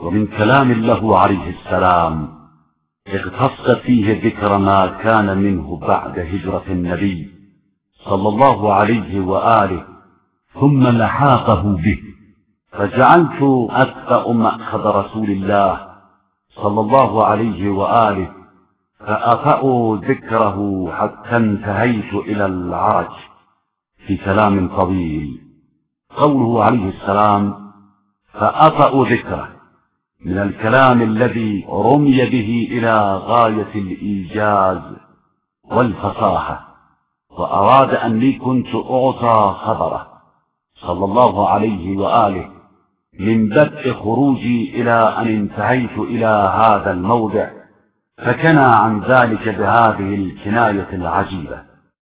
ومن كلام له عليه السلام اختص فيه ذكر ما كان منه بعد هجرة النبي صلى الله عليه وآله ثم لحاقه به، فجعلت أتبأ مأخذ رسول الله صلى الله عليه وآله فأطأ ذكره حتى انتهيت إلى العرج في كلام طويل. قوله عليه السلام فأطأ ذكره من الكلام الذي رمي به إلى غاية الإيجاز والفصاحة، وأراد أني كنت أعطى خبره صلى الله عليه وآله من بدء خروجي إلى أن انتهيت إلى هذا الموضع، فكنى عن ذلك بهذه الكناية العجيبة.